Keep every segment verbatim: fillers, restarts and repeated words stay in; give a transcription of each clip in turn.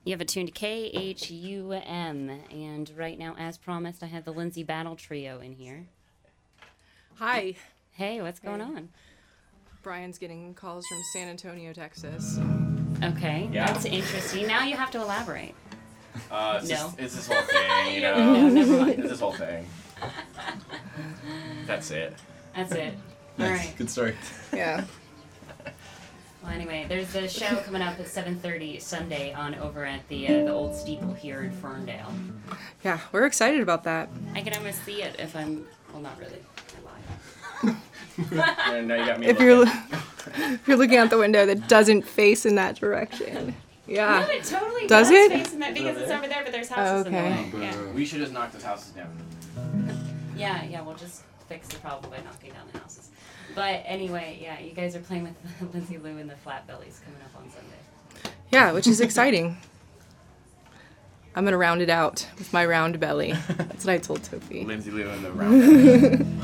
You have it tuned to K H U M, and right now, as promised, I have the Lindsay Battle Trio in here. Hi. Hey, what's going Hey. on? Brian's getting calls from San Antonio, Texas. Okay, Yeah. that's interesting. Now you have to elaborate. Uh, it's, No. just, it's this whole thing, you know. No, never mind. It's this whole thing. That's it. That's it. All Nice. right. Good story. Yeah. Well, anyway, there's the show coming up at seven thirty Sunday on over at the uh, the old steeple here in Ferndale. Yeah, we're excited about that. I can almost see it if I'm, well, not really. I lied. And now you got me If looking. you're if you're looking out the window that doesn't face in that direction. Yeah. No, it totally Does does, it? face in that because it's over there, but there's houses Okay. in the way. Yeah. We should just knock those houses down. yeah, yeah, we'll just fix the problem by knocking down the houses. But anyway, yeah, you guys are playing with Lindsay Lou and the Flat Bellies coming up on Sunday. Yeah, which is exciting. I'm going to round it out with my round belly. That's what I told Topi. Lindsay Lou in the round.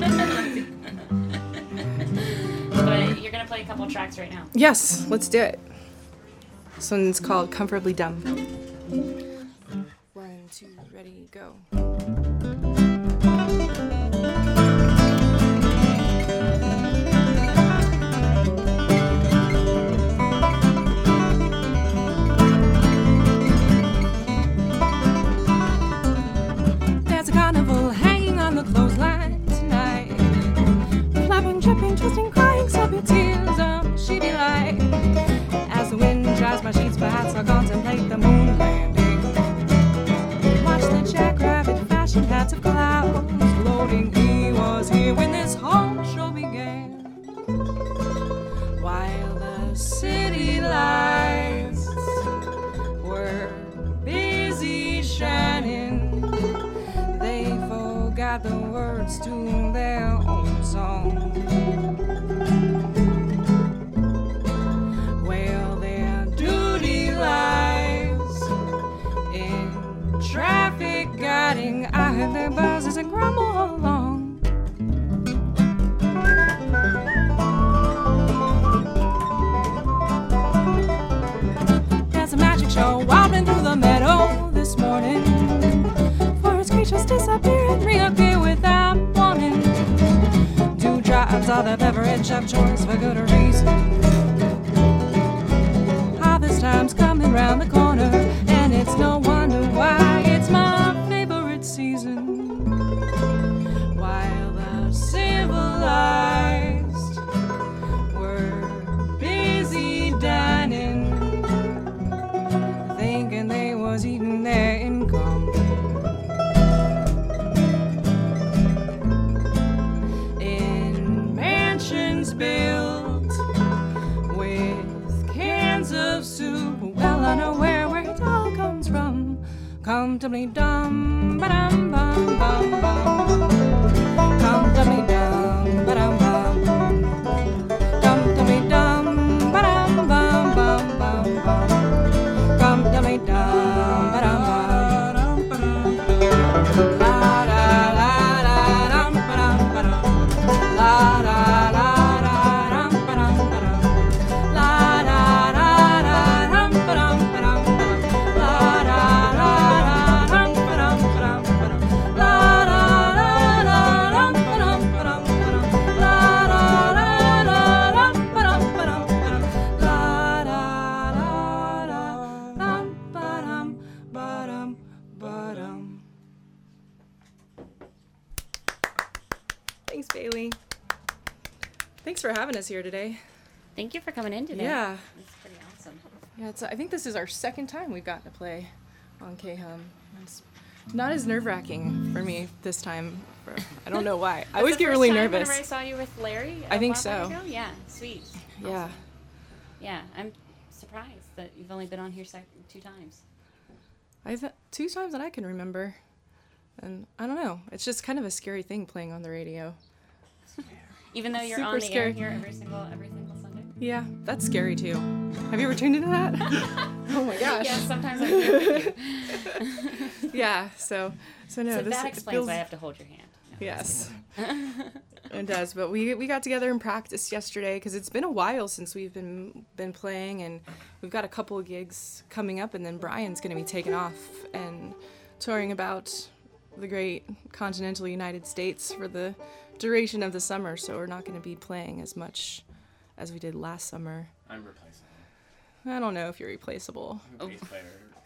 But you're going to play a couple tracks right now. Yes, let's do it. This one's called Comfortably Dumb. One, two, ready, go. There's a carnival hanging on the clothesline tonight. Flapping, dripping, twisting, crying, soppy tears of sheety light. As the wind dries my sheets, perhaps I'll contemplate the moon landing. Watch the jackrabbit fashion hats of clouds floating. He was here when this whole show began. While the city lights were busy shining, they forgot the words to their own song. Well, their duty lies in traffic guiding. I heard their buzzes and grumble along. There's a magic show wobbling through the meadow this morning. Forest creatures disappear and reappear without warning. Dewdrops are the beverage of choice for good reason. Harvest time's coming round the corner, and it's no wonder why it's my favorite season. While the civilized were busy dining, thinking they was eating their income. In mansions built with cans of soup, well unaware where it all comes from. Comfortably dumb, ba-dum, bum, bum, bum. Comfortably dumb, ba-dum, bum, bum. Comfortably dumb, ba-dum, bum, bum, bum, bum. Comfortably dumb, ba-dum, bum, ba-dum, ba-dum. La, la, la, la, dum, ba-dum, ba-dum. La, la, la, la, dum, ba-dum, ba-dum. La, la, la, la, dum, ba-dum, ba-dum, ba-dum. La, la, la, la, dum, ba-dum, ba-dum, ba-dum. La, la, la, la, dum, ba-dum, ba-dum, ba-dum. La, la, la, la, dum, ba-dum, ba-dum, ba-dum. La, la, la, la, dum, ba-dum, ba-dum, ba-dum. Thanks, Bailey. Thanks for having us here today. Thank you for coming in today. Yeah. It's pretty awesome. Yeah, it's, I think this is our second time we've gotten to play on K-Hum. It's not as nerve-wracking for me this time. For, I don't know why. I always Was the get first really time nervous. Whenever I saw you with Larry, I a think while so. back ago? Yeah, sweet. Yeah. Yeah, I'm surprised that you've only been on here sec- two times. I've two times that I can remember. And I don't know. It's just kind of a scary thing playing on the radio. Even though you're Super on the scary. air here every single every single Sunday. Yeah, that's scary too. Have you ever tuned into that? Oh my gosh. Yeah, sometimes I agree with you. Yeah, so so no, so this that it explains feels why I have to hold your hand. No, Yes. It does, but we we got together and practiced yesterday because it's been a while since we've been been playing, and we've got a couple of gigs coming up, and then Brian's going to be taking off and touring about the great continental United States for the duration of the summer, so we're not going to be playing as much as we did last summer. I'm replaceable. I don't know if you're replaceable. I'm a bass player.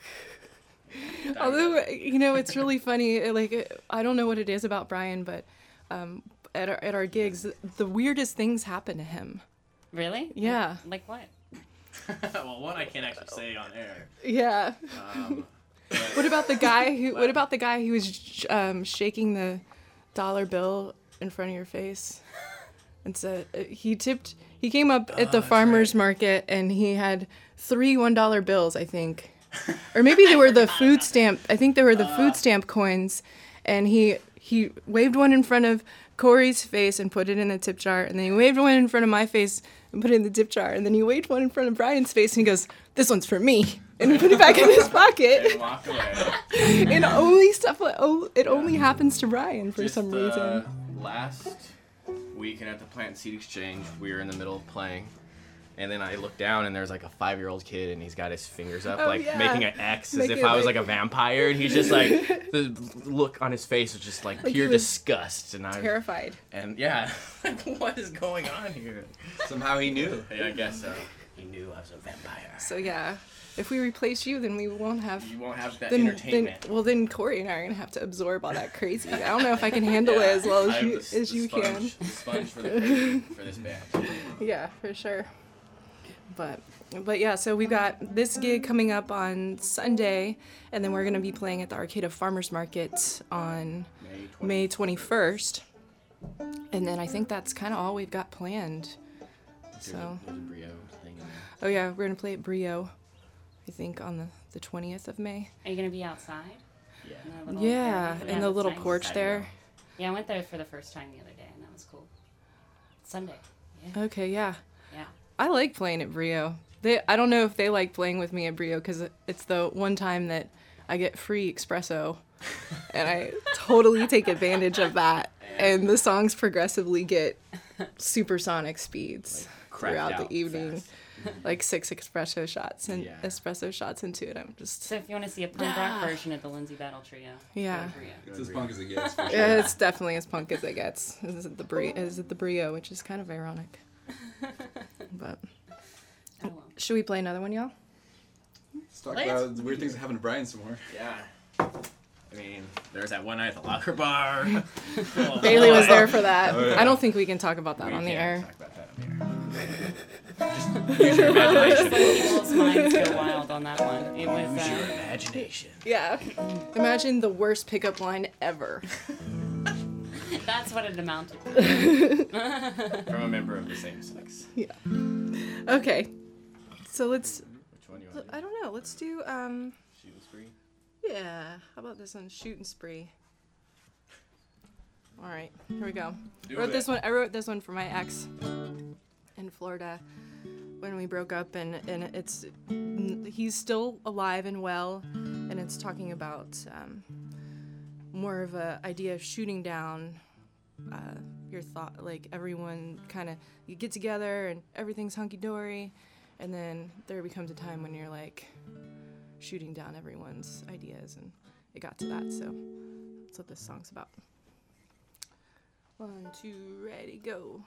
Although, you know, it's really funny, like, I don't know what it is about Brian, but um, at our, at our gigs, the weirdest things happen to him. Really? Yeah. Like what? Well, one I can't actually say on air. Yeah. Um, but What about the guy who, what about the guy who was um, shaking the dollar bill in front of your face? And said, uh, he tipped, he came up at the Oh, farmer's right. market and he had three one dollar bills, I think. Or maybe they were the food stamp. I think they were the food stamp coins, and he he waved one in front of Corey's face and put it in the tip jar, and then he waved one in front of my face and put it in the tip jar, and then he waved one in front of Brian's face, and he goes, "This one's for me," and he put it back in his and pocket. walked away. And only stuff like oh, it only happens to Brian for Just, some uh, reason. Last weekend at the Plant Seed Exchange, we were in the middle of playing. And then I look down and there's like a five-year-old kid and he's got his fingers up, Oh, like yeah. making an X as Making if I was like- like a vampire. And he's just like, the look on his face was just like, Like he pure was disgust. And I Terrified. and yeah, like what is going on here? Somehow he knew. Yeah, I guess so. He knew I was a vampire. So yeah, if we replace you, then we won't have. You won't have that Then, then, entertainment. well, then Corey and I are gonna have to absorb all that crazy. I don't know if I can handle it as well as I'm you the, as the you can. sponge, Sponge for, the crazy, for this band. Yeah, for sure. But but yeah, so we've got this gig coming up on Sunday, and then we're gonna be playing at the Arcata Farmers Market on May twenty-first. And then I think that's kind of all we've got planned. There's So. a, there's a Brio thing in there. Oh yeah, we're gonna play at Brio, I think on the the twentieth of May. Are you gonna be outside? Yeah. In the little Yeah, area? in the that's little nice. porch Patio. there. Yeah, I went there for the first time the other day, and that was cool. Sunday. Yeah. Okay, yeah. Yeah. I like playing at Brio. They, I don't know if they like playing with me at Brio because it's the one time that I get free espresso, and I totally take advantage of that. And the songs progressively get supersonic speeds Cracked throughout out the evening, fast. like six espresso shots and Yeah. espresso shots into it. I'm just So if you want to see a punk rock version of the Lindsay Battle Trio, go Yeah. to Brio. It's as punk as it gets. For sure. yeah, it's definitely as punk as it gets. Is it the Brio? Is it the Brio? Which is kind of ironic. But Oh, well. should we play another one, y'all? Let's talk Let's- about the weird things that happen to Brian some more. Yeah. I mean, there's that one night at the locker bar. Oh, Bailey was boy. there for that. Oh, yeah. I don't think we can talk about that We on the can't air. talk about that on the air. Just use your imagination. People's minds go wild on that one. It was. Use your Uh, imagination. Yeah. Imagine the worst pickup line ever. that's what it amounted to. From a member of the same sex. Okay. So let's. Which one you want to I don't know. Let's do. Um. do? Shooting spree? Yeah. How about this one? Shooting spree. All right. Here we go. Do I wrote it. this one. I wrote this one for my ex in Florida when we broke up, and and it's he's still alive and well, and it's talking about um, more of a idea of shooting down uh, your thought, like everyone kind of you get together and everything's hunky dory, and then there becomes a time when you're like shooting down everyone's ideas, and it got to that. So that's what this song's about. One, two, ready, go.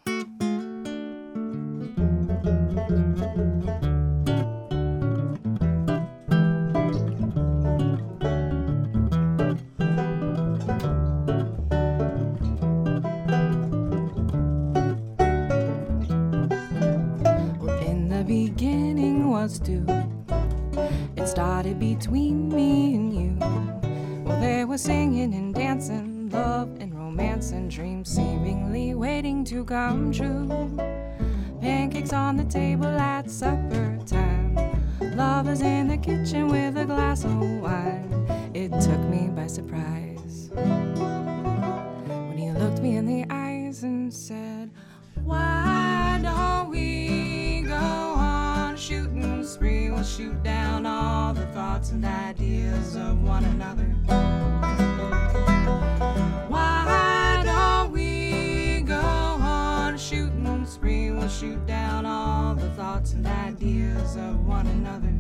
Well, in the beginning was two. It started between me and you. Well, there was singing and dancing, love and romance and dreams seemingly waiting to come true. Pancakes on the table at supper time. Lovers in the kitchen with a glass of wine. It took me by surprise when he looked me in the eyes and said, "Why don't we go on a shooting spree? We'll shoot down all the thoughts and ideas of one another. Why don't one another.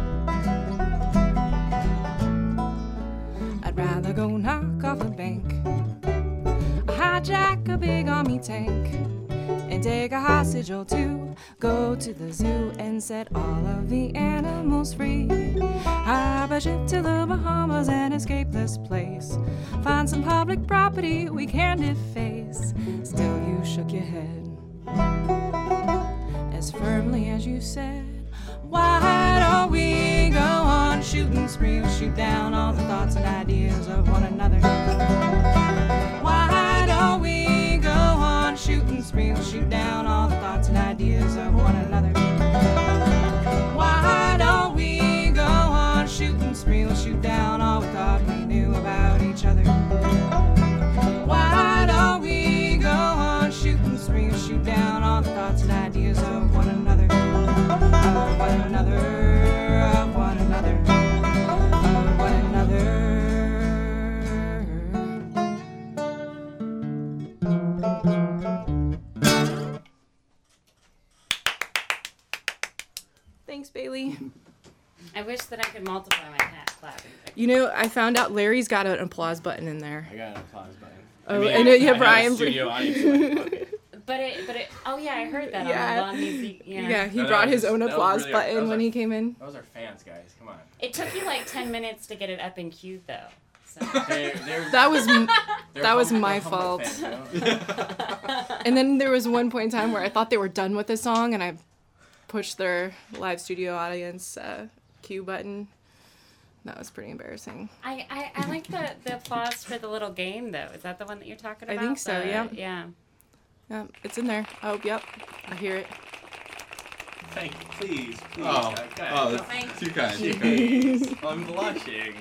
I'd rather go knock off a bank, hijack a big army tank, and take a hostage or two, go to the zoo and set all of the animals free. Hop a ship to the Bahamas and escape this place. Find some public property we can deface. Still you shook your head as firmly as you said, why don't we go on shooting spree? We'll shoot down all the thoughts and ideas of one another. Why don't we go on shooting spree? We'll shoot down all the thoughts and ideas of one another. Why don't we go on shooting spree? We'll shoot down all we thought we knew about each other. Why don't we go on shooting spree? We'll shoot down all the thoughts and ideas of one another. Of one another, of one another, of one another. Thanks, Bailey. I wish that I could multiply my cat clapping. You know, I found out Larry's got an applause button in there. I got an applause button. Oh, I mean, and it, yeah, I Brian. have a studio audience. But it, but it, oh yeah, I heard that Yeah. on the Long Music. Yeah. Yeah, he No, that brought was his just- own that was applause really our- that button was when our- he came in. Those are fans, guys. Come on. It took you like ten minutes to get it up and queued though. So. They're, they're, That was m- they're that was humble- my they're humble fault. fans, you know? And then there was one point in time where I thought they were done with the song, and I pushed their live studio audience uh, cue button. That was pretty embarrassing. I, I, I like the, the applause for the little game though. Is that the one that you're talking I about? think so, The- yeah. Yeah. Yeah, it's in there. Oh, yep. I hear it. Thank you. Please, please. Oh, uh, guys, oh, don't- Thank too kind. Please. I'm blushing.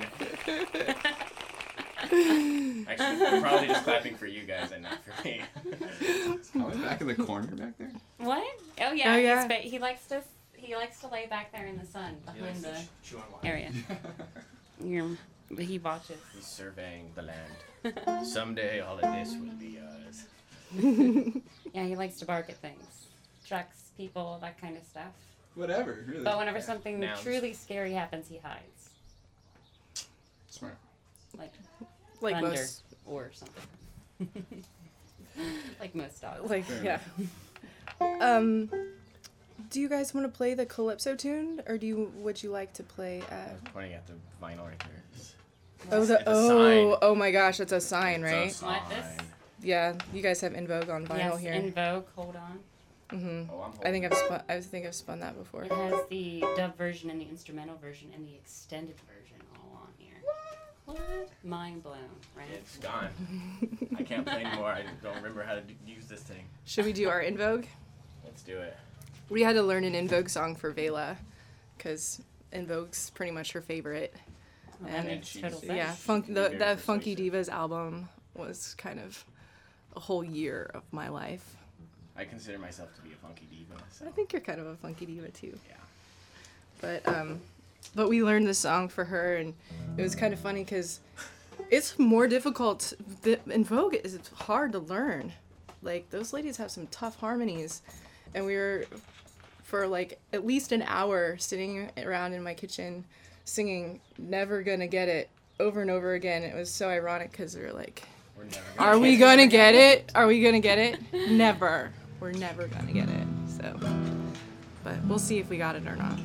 Actually, I'm probably just clapping for you guys and not for me. Oh, back in the corner back there. What? Oh yeah. Oh, he's yeah. ba- he likes to he likes to lay back there in the sun He behind likes the to chew on wine. area. Yeah. But he watches. He's surveying the land. Someday all of this will be ours. Yeah, he likes to bark at things, trucks, people, that kind of stuff. Whatever, really. But whenever something Nouns. truly scary happens, he hides, Smart. like Like thunder most. or something. Like most dogs. Like, Fair yeah. Um, do you guys want to play the Calypso tune, or do you would you like to play? I Uh, was pointing at the vinyl right there. It's, oh, the it's a oh, sign. oh my gosh, it's a sign, It's a right? sign. What, this? Yeah, you guys have In Vogue on vinyl Yes, here. in Vogue. Hold on. hmm Oh, I'm I think holding I've spun. I think I've spun that before. It has the dub version and the instrumental version and the extended version all on here. What? Mind blown, right? It's gone. I can't play anymore. I don't remember how to do, use this thing. Should we do our In Vogue? Let's do it. We had to learn an In Vogue song for Vela, because In Vogue's pretty much her favorite. Well, And that And makes she's- total sense. Yeah, funk. The Very the Funky persuasive. Divas album was kind of a whole year of my life. I consider myself to be a funky diva. So. I think you're kind of a funky diva too. Yeah. But um, but we learned this song for her, and it was kind of funny because it's more difficult. The, In Vogue is hard to learn. Like those ladies have some tough harmonies, and we were for like at least an hour sitting around in my kitchen singing "Never Gonna Get It" over and over again. It was so ironic because we were like, We're never gonna "Are we get gonna get it? Are we gonna get it? Never. We're never gonna get it." So, but we'll see if we got it or not.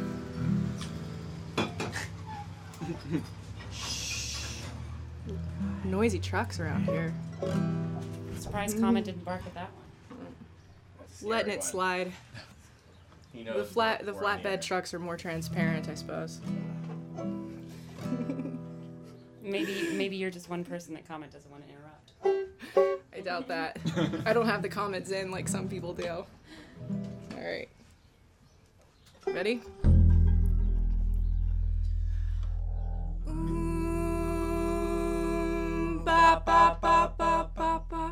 Noisy trucks around here. Surprised Comet didn't bark at that one. That's a scary Letting it one. slide. He The knows flat, that the we're on here. flatbed trucks are more transparent, I suppose. Maybe maybe you're just one person that Comet doesn't want to interrupt. I doubt that. I don't have the comments in like some people do. All right. Ready? Mm, ba, ba, ba, ba, ba, ba.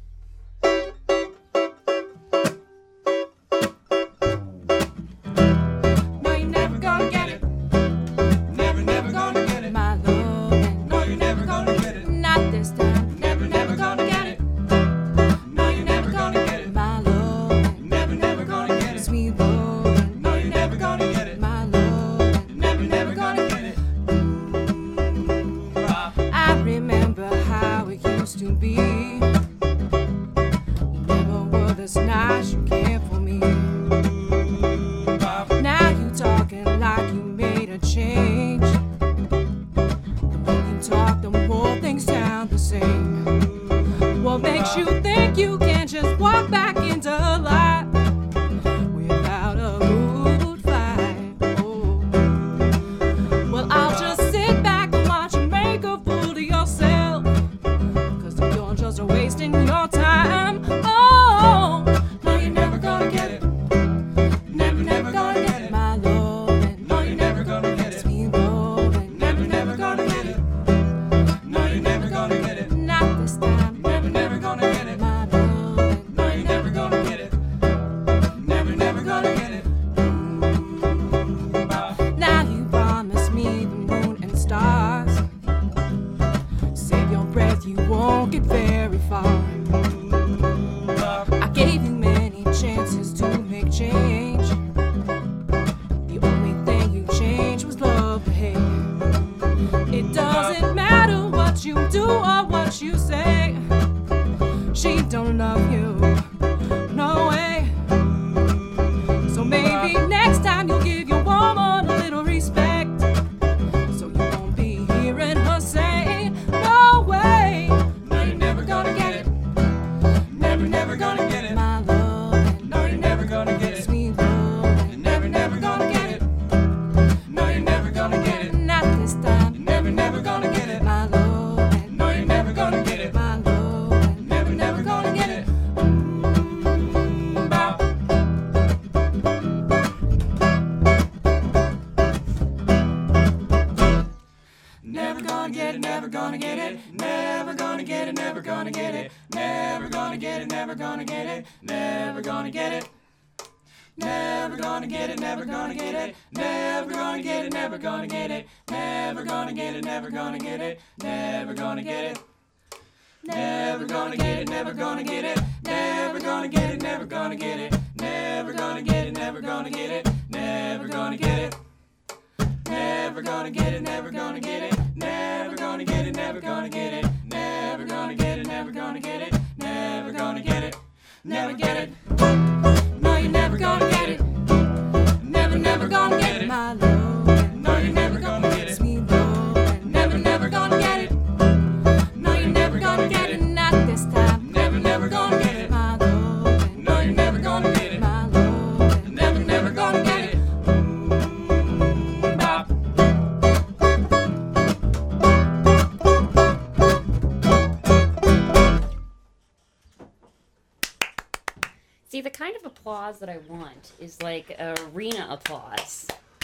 No, you're never gonna get it. Never, never gonna get it. My love. No, you're never gonna get it. Not this time. Never, never gonna get it. No, you're never gonna get it. My love. Never, never gonna get it. Sweet love. No, you're never gonna get it. sing. What makes you think you can just walk back into life without a good fight? Oh. Well, I'll just sit back and watch you make a fool of yourself, 'cause you're just wasting your time. Oh, no, you're never gonna get it. Never, never gonna get it. My love, No, you're never gonna get it. sweet love, Never, never gonna get it. No, you're never gonna get it. not this time. Never, never gonna get it. My love, No, you're never gonna get it. Never, never gonna get it. Bah. now you promised me the moon and stars. Save your breath, you won't get very far. Bah. I gave you many chances to make change. The only thing you changed was love to hate. It doesn't matter what you do or what you say. She don't love you, no way. So maybe next time you'll give your woman a little respect, so you won't be hearing her say, no way. No, you're never gonna get it. Never, never gonna get it. My love, No, you're never gonna get it. sweet love, You're never, never gonna get it. No, you're never gonna get it. not this time. You're never, never gonna get it. My love, No, you're never gonna get it. my love, Never, never gonna get it. Mm, bah. Never gonna get it, never gonna get it, never gonna get it, never gonna get it, never gonna get it, never gonna get it, never gonna get it. Never gonna get it, never gonna get it, never gonna get it, never gonna get it, never gonna get it, never gonna get it, never gonna get it. Never gonna get it, never gonna get it, never gonna get it, never gonna get it, never gonna get it, never gonna get it, never gonna get it. Never gonna get it, never gonna get it, never gonna get it, never gonna get it, never gonna get it, never gonna get it, never gonna get it, never get it. No, you're never gonna get it. Never, never gonna get it. my love, No, you're never gonna get it. sweet love, Never, never gonna get it. No, you're never gonna get it. not this time. Never, never gonna get it. My love, No, you're never gonna get it. my love, Never, never gonna get it. Mm, bah. See, the kind of applause that I want is like arena applause.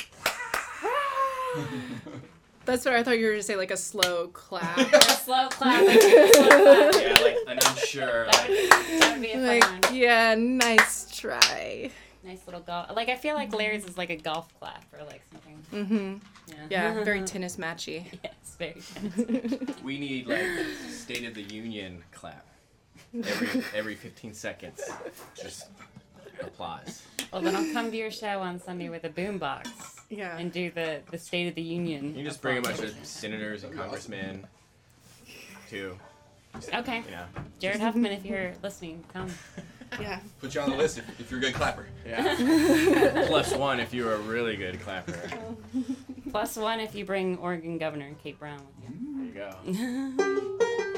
That's what I thought you were going to say, like a slow clap. A slow clap. Like, a slow clap. Yeah, like an unsure. That would, that would be a fun like, one. yeah, nice try. Nice little golf. Like, I feel like Larry's is like a golf clap or like something. Mm-hmm. Yeah. Yeah, very tennis matchy. Yes, very nice. We need like State of the Union clap every every fifteen seconds. Just applause. Well, then I'll come to your show on Sunday with a boombox Yeah. and do the, the State of the Union. You just bring a bunch of senators and congressmen too. Okay. You know. Jared Huffman, if you're listening, come. Yeah. Put you on the list if, if you're a good clapper. Yeah. Plus one if you're a really good clapper. Plus one if you bring Oregon Governor Kate Brown with you. There you go.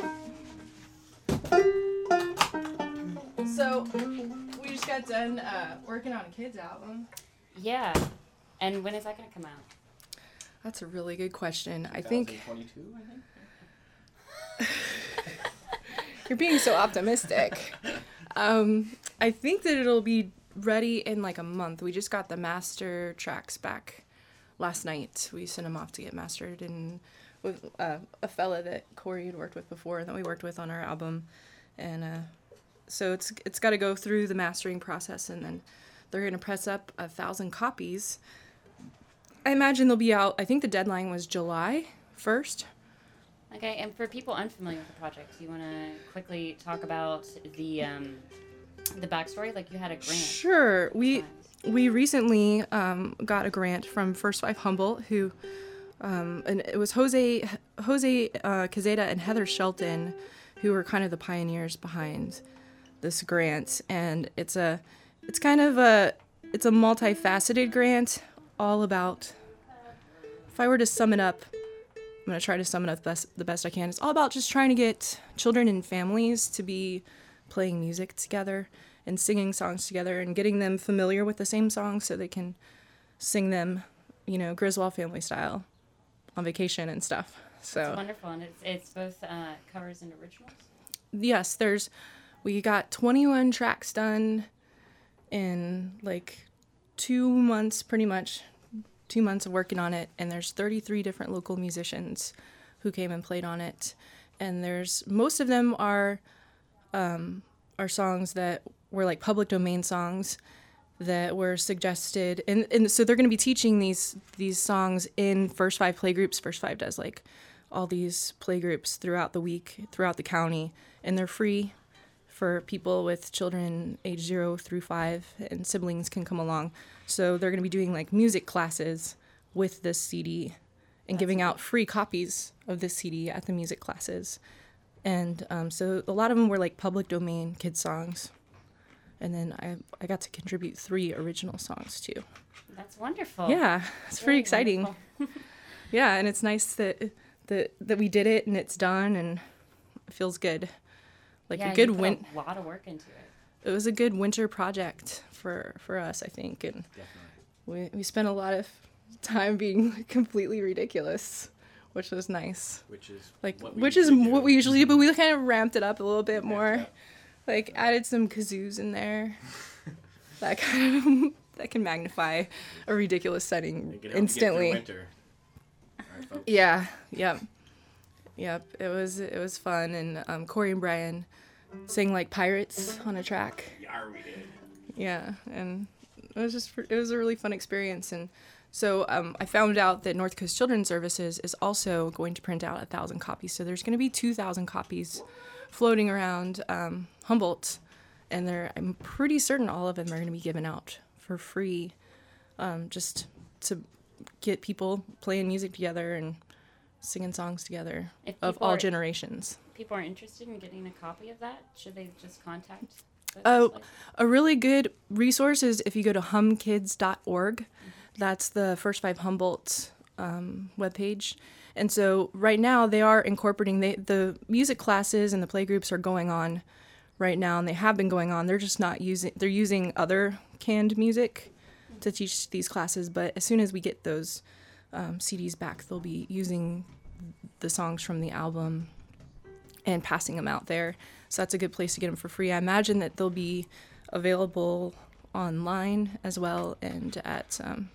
So, we just got done uh, working on a kid's album. Yeah. And when is that going to come out? That's a really good question. I think twenty twenty-two, I think. you're being so optimistic. Um, I think that it'll be ready in like a month. We just got the master tracks back last night. We sent them off to get mastered and with uh, a fella that Corey had worked with before and that we worked with on our album. And uh, so it's it's got to go through the mastering process, and then they're going to press up a thousand copies. I imagine they'll be out. I think the deadline was July first. Okay, and for people unfamiliar with the project, do you want to quickly talk about the um, the backstory? Like, you had a grant. Sure. We we recently um, got a grant from First Five Humboldt, who um, and it was Jose Jose uh, Quezada and Heather Shelton, who were kind of the pioneers behind this grant. And it's a it's kind of a it's a multifaceted grant, all about, if I were to sum it up, going to try to sum it up the best, the best I can. It's all about just trying to get children and families to be playing music together and singing songs together and getting them familiar with the same songs so they can sing them, you know, Griswold family style on vacation and stuff. So It's wonderful, and it's it's both uh, covers and originals. yes, there's we got twenty-one tracks done in like two months, pretty much two months of working on it, and there's thirty-three different local musicians who came and played on it, and there's most of them are um, are songs that were like public domain songs that were suggested, and, and so they're going to be teaching these these songs in First Five playgroups. First Five does like all these playgroups throughout the week, throughout the county, and they're free for people with children age zero through five, and siblings can come along. So they're going to be doing like music classes with this C D and giving out free copies of this C D at the music classes. And um, so a lot of them were like public domain kid songs. And then I I got to contribute three original songs too. That's wonderful. Yeah, it's pretty Really exciting. wonderful. Yeah, and it's nice that that that we did it and it's done and it feels good. Like yeah, a good you put win. a lot of work into it. It was a good winter project for for us, I think, and we we spent a lot of time being completely ridiculous, which was nice. Which is Like what we which is usually do. what we usually do, but we kind of ramped it up a little bit Ramped more. up. Like added some kazoos in there. That kind of that can magnify a ridiculous setting It can help you get through instantly. winter. All right, folks. Yeah, yep. Yep, it was it was fun, and um, Corey and Brian sang like pirates on a track. Yar, we did. Yeah, and it was just it was a really fun experience. And so um, I found out that North Coast Children's Services is also going to print out a thousand copies. So there's going to be two thousand copies floating around um, Humboldt, and they're I'm pretty certain all of them are going to be given out for free, um, just to get people playing music together and singing songs together If of people all are- generations. People are interested in getting a copy of that. Should they just contact? the Oh, place? a really good resource is if you go to hum kids dot org. That's the First Five Humboldt um, webpage. And so right now they are incorporating, they, the music classes and the playgroups are going on right now, and they have been going on. They're just not using, they're using other canned music to teach these classes. But as soon as we get those um, C Ds back, they'll be using the songs from the album and passing them out there. So that's a good place to get them for free. I imagine that they'll be available online as well, and at um,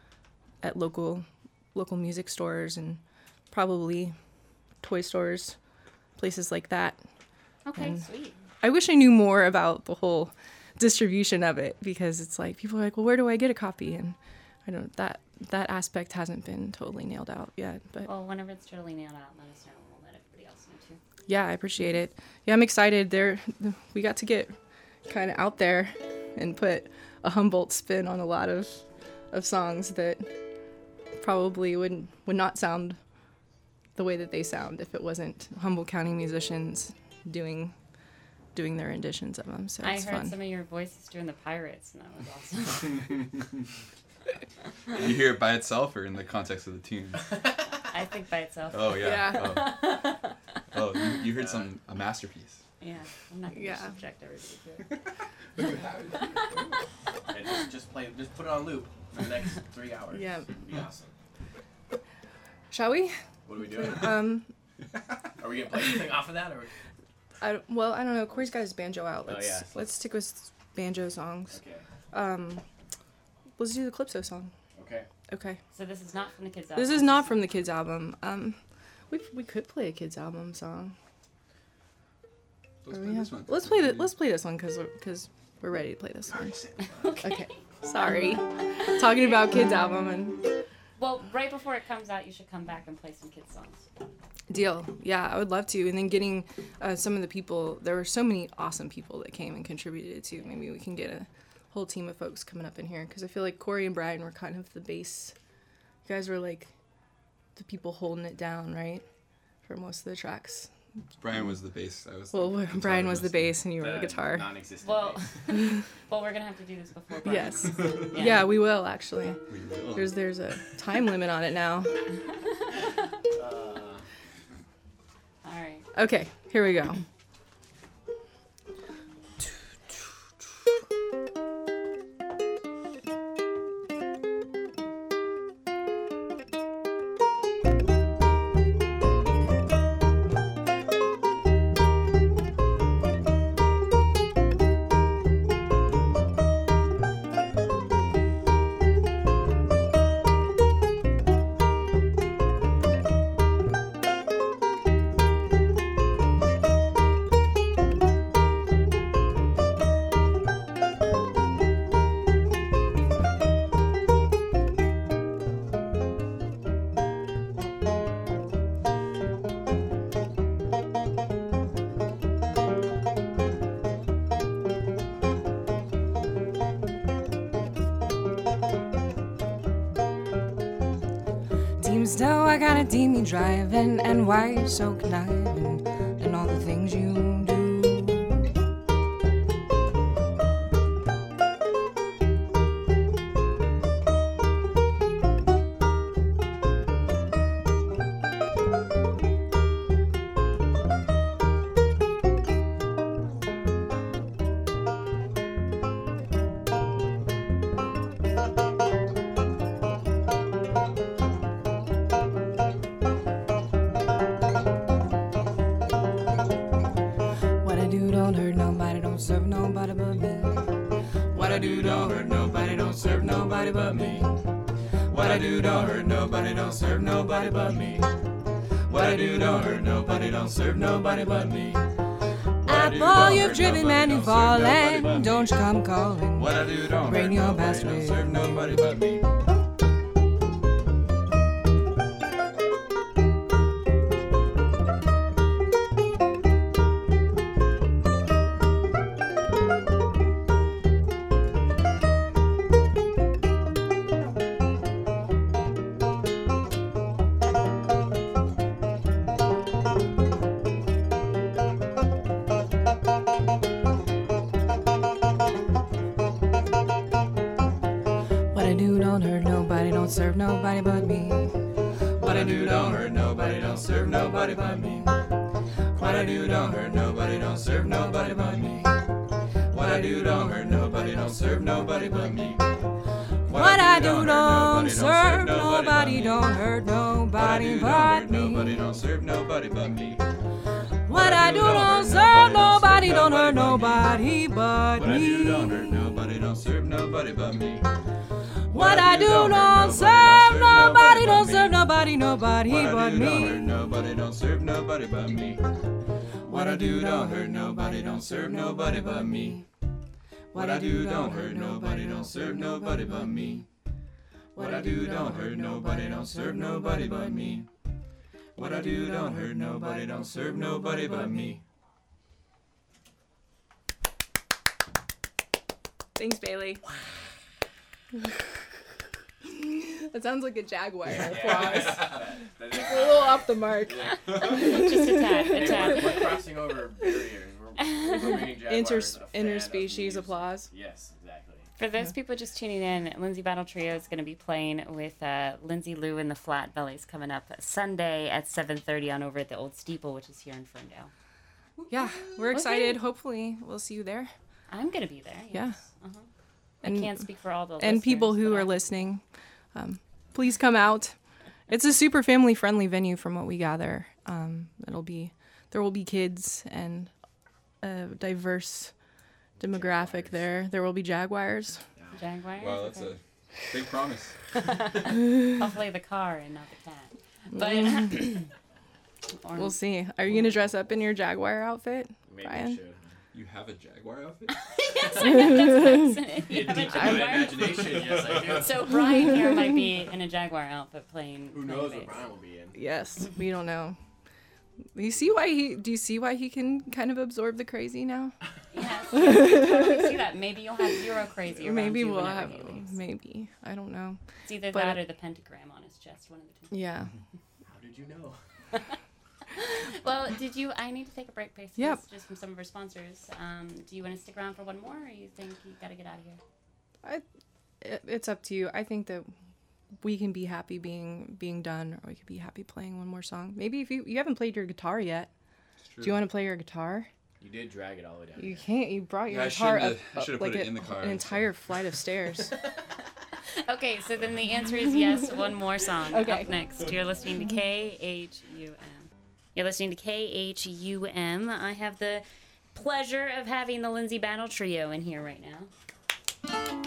at local local music stores and probably toy stores, places like that. Okay, and- sweet. I wish I knew more about the whole distribution of it, because it's like people are like, well, where do I get a copy? And I don't that that aspect hasn't been totally nailed out yet. But Well, whenever it's totally nailed out, let us know. We'll let everybody else know too. yeah, I appreciate it. Yeah, I'm excited. There, we got to get kind of out there and put a Humboldt spin on a lot of of songs that probably would would not sound the way that they sound if it wasn't Humboldt County musicians doing doing their renditions of them. So I it's heard fun. some of your voices doing the pirates, and that was awesome. You hear it by itself or in the context of the tune? I think by itself. Oh yeah. Yeah. Oh, oh you, you heard some a masterpiece. Yeah, I'm not gonna Yeah. subject everybody to it. And just, just play, just put it on loop for the next three hours. Yeah. It'd be awesome. Shall we? What are we doing? Um, Are we gonna play anything off of that, or? I, well, I don't know. Corey's got his banjo out. Oh, Let's yeah. let's stick with banjo songs. Okay. Um, let's do the Calypso song. Okay. Okay. So this is not from the kids' album. This is not from the kids album. Um, we we could play a kids album song. Let's Or play we this have- one. Let's play the let's play this one because because we're ready to play this one. Okay. Okay. Sorry. Talking about kids album and Well, right before it comes out, you should come back and play some kids' songs. deal. Yeah, I would love to. And then getting uh, some of the people. There were so many awesome people that came and contributed too. Maybe we can get a whole team of folks coming up in here because I feel like Corey and Brian were kind of the base. You guys were like the people holding it down, right? For most of the tracks. Brian was the bass. I was. Well, the guitar Brian was the listener. bass and you were the guitar. Non-existent. Well, bass. well, we're gonna have to do this before. Brian. Yes. Yeah. Yeah, we will actually. We will. There's there's a time limit on it now. Uh, Okay, here we go. Seems though I gotta deem me driving, and why you're so conniving, and all the things you do. What I do don't hurt nobody, don't serve nobody but me. What I do don't hurt nobody, don't serve nobody but me. What I do don't hurt nobody, don't serve nobody but me. What I do don't hurt nobody, don't serve nobody but me. Apple you've driven, man, you falling. Don't you come calling. What I do don't Bring hurt your nobody, best don't with serve nobody but me. What I do don't hurt nobody, don't serve nobody but me. What I do don't hurt nobody, don't serve nobody but me. What I do don't hurt nobody, don't serve nobody but me. What I do don't hurt nobody, don't serve nobody but me. What I do don't serve nobody, don't hurt nobody but Nobody me. don't serve nobody but me. What I do don't serve nobody, don't hurt nobody but What I do don't hurt me. nobody, don't serve nobody but me. What I do don't serve nobody, don't serve nobody, nobody What I but do don't hurt me. nobody, don't serve nobody but me. What I do don't hurt nobody, don't serve nobody but me. What I do don't hurt nobody, don't serve nobody but me. What I do don't hurt nobody, don't serve nobody but me. What I do don't hurt nobody, don't serve nobody but me. Thanks, Bailey. That sounds like a Jaguar applause. A little off the mark. Just a tad, a We're, tad. we're crossing over barriers. We're, we're bringing Inter Jaguars a fan of interspecies music. applause. Yes, exactly. For those people just tuning in, Lindsay Battle Trio is going to be playing with uh, Lindsay Lou and the Flat Bellies coming up Sunday at seven thirty on over at the Old Steeple, which is here in Ferndale. Yeah, we're excited. Hopefully, we'll see you there. I'm going to be there. Yeah. Yes. Uh-huh. I And- can't speak for all the And people listeners, who but are I- listening, um, please come out. It's a super family friendly venue from what we gather. Um, it'll be there will be kids and a diverse demographic there. There will be Jaguars. Jaguars. Wow, that's Okay. a big promise. Hopefully the car and not the cat. But or- We'll see. Are you gonna dress up in your Jaguar outfit, Maybe I Brian? should. You have a Jaguar outfit? Yes, I have- that's- that's- you In have a deep in my Jaguar? imagination, yes, I do. So Brian here might be in a Jaguar outfit playing. Who playing knows bass. what Brian will be in? Yes, we don't know. You see why he? Do you see why he can kind of absorb the crazy now? Yes, yes, I totally see that. Maybe you'll have zero crazy around Maybe you we'll whenever have. he leaves. Maybe I don't know. It's either but- that or the pentagram on his chest, one of the two. Yeah. How did you know? Well, did you? I need to take a break, basically, Yep. just from some of our sponsors. Um, do you want to stick around for one more, or you think you got to get out of here? It, it's up to you. I think that we can be happy being being done, or we could be happy playing one more song. Maybe if you you haven't played your guitar yet, Do you want to play your guitar? You did drag it all the way down. You here. can't. You brought your Yeah, I guitar should've- up, I should've up put like it a- in the car, an so- entire flight of stairs. Okay, so then the answer is yes. One more song. Okay. Up next, you're listening to K H U M. You're listening to K H U M. I have the pleasure of having the Lindsay Battle Trio in here right now.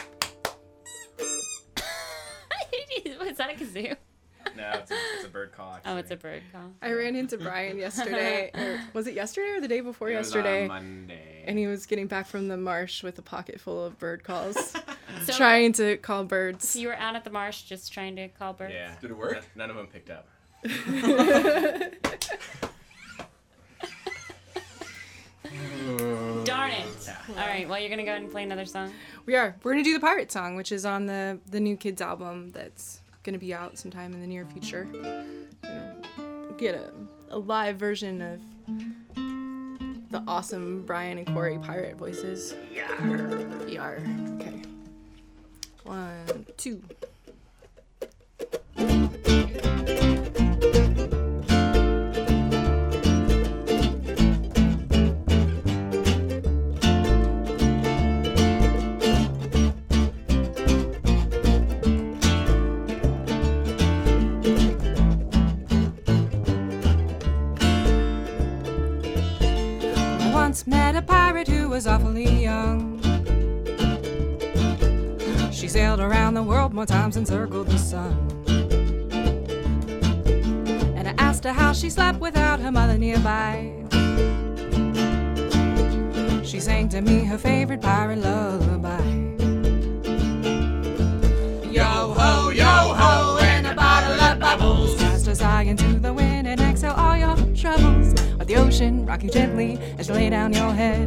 Was that a kazoo? No, it's a, it's a bird call. Actually. Oh, it's a bird call. I ran into Brian yesterday. Or was it yesterday or the day before It was yesterday? on Monday. And he was getting back from the marsh with a pocket full of bird calls, So, trying to call birds. so you were out at the marsh just trying to call birds? Yeah. Did it work? None, none of them picked up. Darn it. All right, well, you're going to go ahead and play another song? We are. We're gonna do the pirate song, which is on the the New Kids album that's gonna be out sometime in the near future. You know, get a, a live version of the awesome Brian and Corey pirate voices. Yar. Yar. Okay. One, two. I once met a pirate who was awfully young. She sailed around the world more times than circled the sun. And I asked her how she slept without her mother nearby. She sang to me her favorite pirate lullaby. Yo ho, yo ho, and a bottle of bubbles. Cast a sigh into the wind and exhale all your troubles. Let the ocean rock you gently as you lay down your head.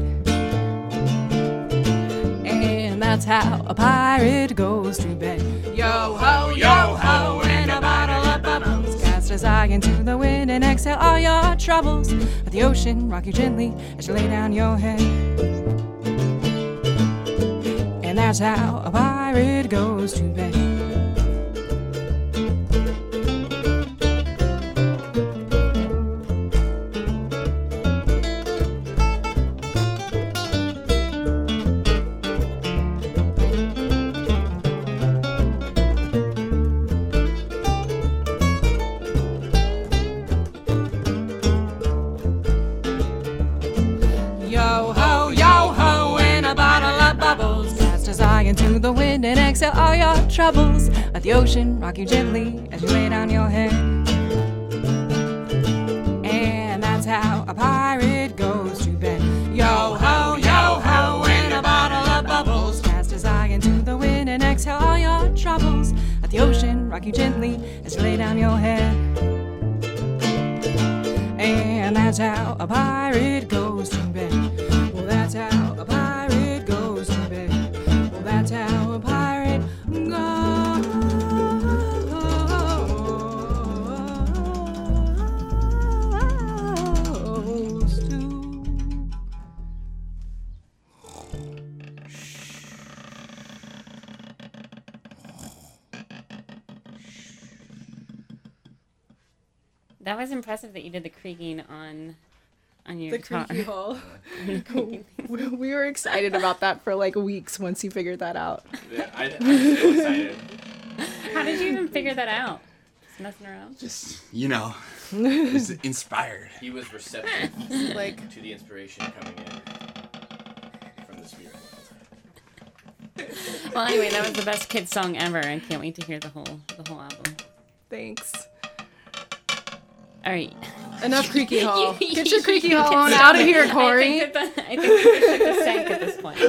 And that's how a pirate goes to bed. Yo ho, yo ho, and a bottle of bubbles. Cast a sigh into the wind and exhale all your troubles. Let the ocean rock you gently as you lay down your head. And that's how a pirate goes to bed. Yo ho, yo ho, and a bottle of bubbles. Cast a sigh into the wind and exhale all your troubles. Let the ocean rock you gently as you lay down your head. And that's how a pirate goes to bed. Yo ho, yo ho, and a bottle of bubbles. Cast a sigh into the wind and exhale all your troubles. Let the ocean rock you gently as you lay down your head. And that's how a pirate goes to bed. Well, that's how a pirate goes to bed. Well, that's how a pirate goes to. That was impressive that you did the creaking on on your The guitar. creaky hole. we, we were excited about that for like weeks once you figured that out. Yeah, I, I'm so excited. How did you even figure that out? Just messing around? Just, you know, it's inspired. He was receptive Like, to the inspiration coming in from the spirit world. Well, anyway, that was the best kids song ever. I can't wait to hear the whole the whole album. thanks. All right. Enough creaky hole. You- Get your you creaky can hole on stop out of it. here, I Corey. think that the, I think we should the stank at this point.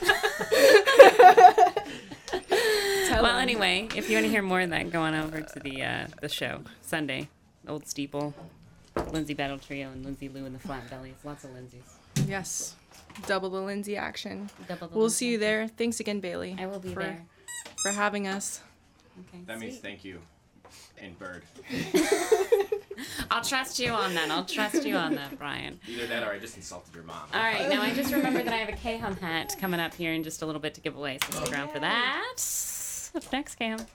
Tell Well, him. anyway, if you want to hear more of that, go on over to the uh, the show Sunday. Old Steeple, Lindsay Battle Trio, and Lindsay Lou and the Flat Bellies. Lots of Lindsays. Yes. Double the Lindsay action. Double the We'll Lindsay. see you there. Thanks again, Bailey. I will be for, there. for having us. Okay. That means sweet. thank you. And bird. I'll trust you on that. I'll trust you on that, Brian. Either that or I just insulted your mom. All right, now I just remembered that I have a K-Hum hat coming up here in just a little bit to give away, so stick around for that. What's next, Cam?